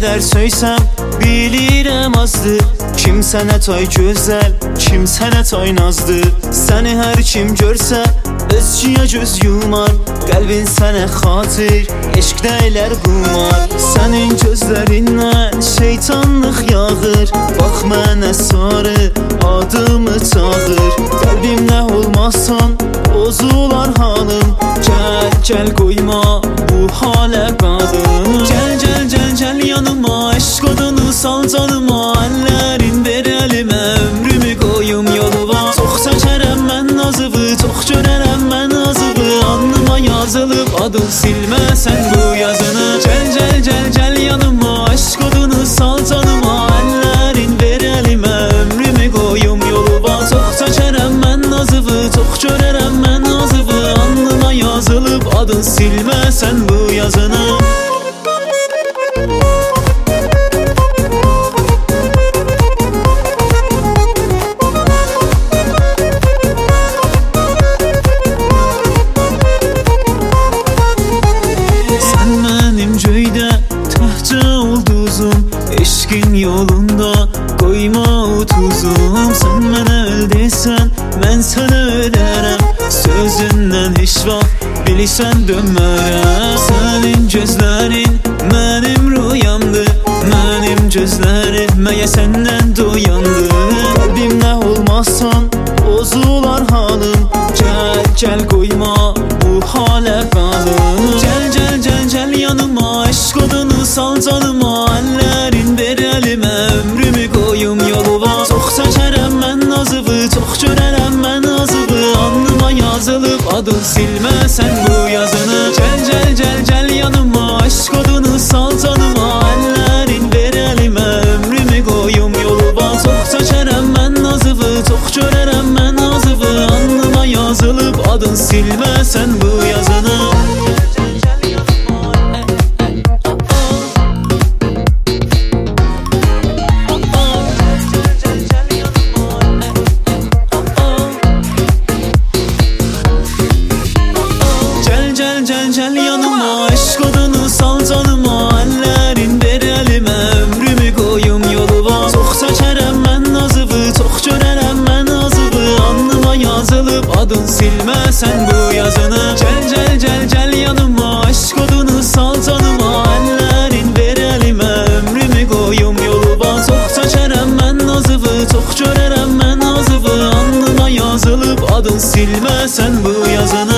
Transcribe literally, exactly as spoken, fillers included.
qədər söysəm bilirəm azdır. Kim sənə toy gözəl, kim sənə toy nazdır. Səni hər kim görsə özcüyə göz yumar. Qəlbin sənə xatir, eşq deylər qumar. Sənin gözlərindən şeytanlıq yağır. Bax mənə sarı adımı çağır. Qəlbimdə olmasan bozular halım. Gəl, gəl qoyma bu halə qalım. Gəl, gəl, gəl, gəl yanıma, eşq odunu sal canıma. Əllərin ver əlimə, ömrümü qoyum yoluma. Çox çəkərəm mən nazıvı, çox görərəm mən azıvı. Alnıma yazılıb adın silməsən bu yazını. Gəl, gəl, gəl, gəl yanıma, eşq odunu sal canıma. Əllərin ver əlimə, ömrümü qoyum yoluma. Çox çəkərəm mən nazıvı, çox görərəm mən azıvı. Alnıma yazılıb adın silməsən bu yazını. Eşqin yolunda qoyma utuzum. Sən mənə öl desən, mən sənə ölərəm. Sözündən heç vaxt bilirsən dönmərəm. Sənin gözlərin mənim rüyamdır. Mənim gözlərim məyə səndən doyandı. Qəlbimdə olmazsan bozular halım. Gəl, gəl qoyma bu halə qalım. Gəl, gəl, gəl, gəl yanıma, eşq odunu sal canıma. Əllərin ver əlimə, ömrümü qoyum yoluma. Çox çəkərəm mən nazıvı, çox görərəm mən azıvı. Alnıma yazılıb adın silməsən bu yazını. Gəl, gəl, gəl, gəl yanıma, eşq odunu sal canıma. Əllərin ver əlimə, ömrümü qoyum yoluma. Çox çəkərəm mən nazıvı, çox görərəm mən azıvı. Alnıma yazılıb adın silməsən bu yazını. Gəl yanıma, eşq odunu sal canıma. Əllərin ver əlimə, ömrümü qoyum yoluma. Çox çəkərəm mən nazıvı, çox görərəm mən azıvı. Alnıma yazılıb adın silməsən bu yazını. Gəl, gəl, gəl, gəl yanıma, eşq odunu sal canıma. Əllərin ver əlimə, ömrümü qoyum yoluma. Çox çəkərəm mən nazıvı, çox görərəm mən azıvı. Alnıma yazılıb adın silməsən bu yazını.